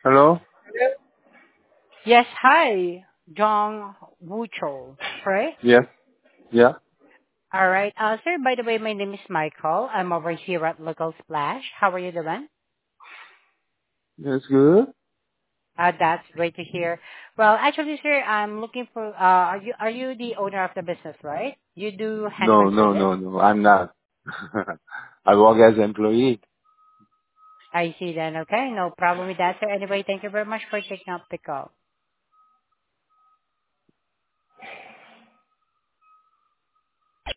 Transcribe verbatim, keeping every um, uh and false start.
Hello? Yes, hi, Jong Wucho, right? Yes. Yeah. All right. Uh, sir, by the way, my name is Michael. I'm over here at Local Splash. How are you doing? That's good. Uh, that's great to hear. Well, actually, sir, I'm looking for, uh, are you, are you the owner of the business, right? You do No, handmade no, units? no, no. I'm not. I work as employee. I see then, okay. No problem with that, sir. Anyway, thank you very much for taking up the call.